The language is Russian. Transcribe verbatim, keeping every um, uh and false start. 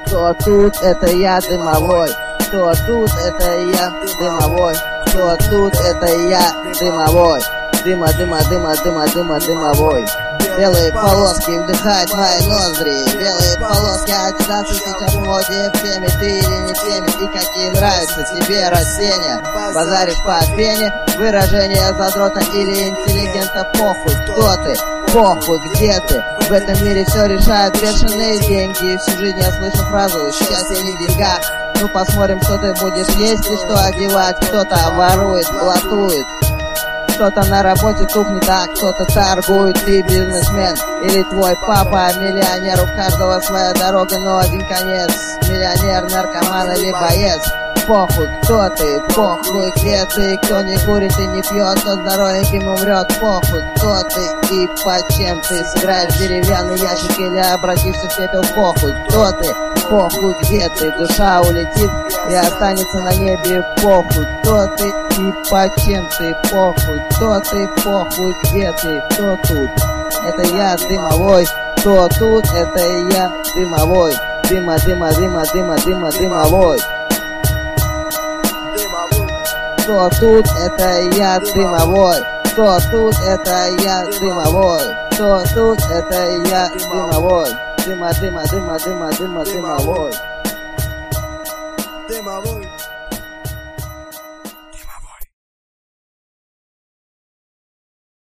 Кто тут, это я дымовой. Кто тут, это я дымовой. Кто тут, это я дымовой. Дыма, дыма, дыма, дыма, дыма, дымовой. Белые полоски вдыхают мои ноздри. Белые полоски одидасы сейчас в моде. В теме ты или не в теме, и какие нравятся тебе растения. Базаришь по пене, выражение задрота или интеллигента. Похуй, кто ты, похуй, где ты. В этом мире все решают бешеные деньги. Всю жизнь я слышу фразу «счастье не в деньгах». Ну посмотрим, что ты будешь есть и что одевать. Кто-то ворует, блатует, кто-то на работе тухнет, а кто-то торгует. Ты бизнесмен или твой папа миллионер. У каждого своя дорога, но один конец. Миллионер, наркоман или боец. Похуй, кто ты, похуй, где ты. Кто не курит и не пьет, тот здоровеньким умрет. Похуй, кто ты и по чем ты. Сыграешь в деревянный ящик или обратишься в пепел. Похуй, кто ты, похуй, где ты. Душа улетит и останется на небе. Похуй, кто ты и по чем ты. Похуй, кто ты, похуй, где ты. Кто тут? Это я дымовой. Кто тут? Это я дымовой. Дыма, дыма, дыма, дыма, дыма, дымовой. Кто тут? Это я дымовой. Кто тут? Это я дымовой. Кто тут? Это я дымовой. Дыма, дыма, дыма, дыма, дыма, дымовой. Дымовой.